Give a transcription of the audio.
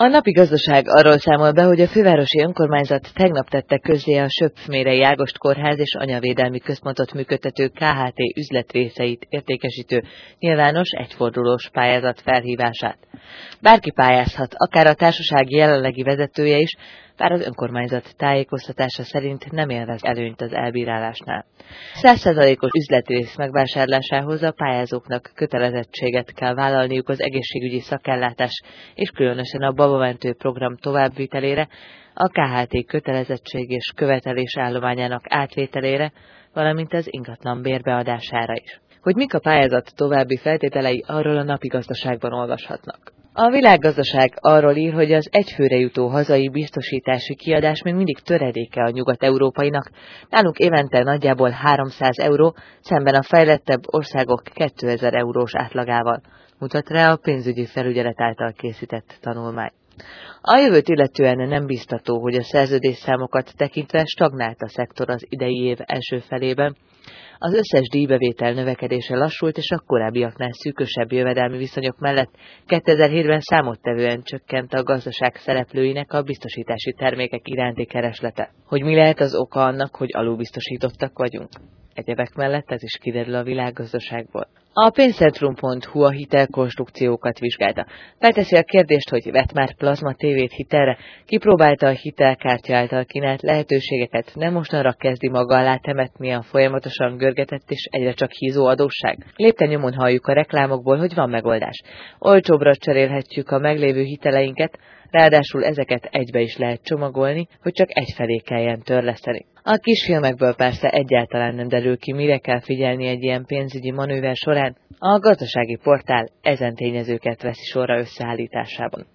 A napi gazdaság arról számol be, hogy a fővárosi önkormányzat tegnap tette közzé a Söpf-Mérei Ágost Kórház és Anyavédelmi Központot működtető KHT üzletrészeit értékesítő nyilvános egyfordulós pályázat felhívását. Bárki pályázhat, akár a társaság jelenlegi vezetője is, bár az önkormányzat tájékoztatása szerint nem élvez előnyt az elbírálásnál. 100%-os üzletrész megvásárlásához a pályázóknak kötelezettséget kell vállalniuk az egészségügyi szakellátás és különösen a babamentő program továbbvitelére, a KHT kötelezettség és követelés állományának átvételére, valamint az ingatlan bérbeadására is. Hogy mik a pályázat további feltételei, arról a napi gazdaságban olvashatnak. A világgazdaság arról ír, hogy az egyfőre jutó hazai biztosítási kiadás még mindig töredéke a nyugat-európainak, nálunk évente nagyjából 300 euró, szemben a fejlettebb országok 2000 eurós átlagával, mutat rá a pénzügyi felügyelet által készített tanulmány. A jövőt illetően nem biztató, hogy a szerződésszámokat tekintve stagnált a szektor az idei év első felében. Az összes díjbevétel növekedése lassult, és a korábbiaknál szűkösebb jövedelmi viszonyok mellett 2007-ben számottevően csökkent a gazdaság szereplőinek a biztosítási termékek iránti kereslete. Hogy mi lehet az oka annak, hogy alulbiztosítottak vagyunk? Egyebek mellett ez is kiderül a világgazdaságból. A pénzcentrum.hu a hitelkonstrukciókat vizsgálta. Felteszi a kérdést, hogy vett már plazma tévét hitelre, kipróbálta a hitelkártya által kínált lehetőségeket, nem mostanra kezdi maga alá temetni a folyamatosan görgetett és egyre csak hízó adósság. Lépten nyomon halljuk a reklámokból, hogy van megoldás. Olcsóbbra cserélhetjük a meglévő hiteleinket, ráadásul ezeket egybe is lehet csomagolni, hogy csak egyfelé kelljen törleszteni. A kisfilmekből persze egyáltalán nem derül ki, mire kell figyelni egy ilyen pénzügyi manőver során, a gazdasági portál ezen tényezőket veszi sorra összeállításában.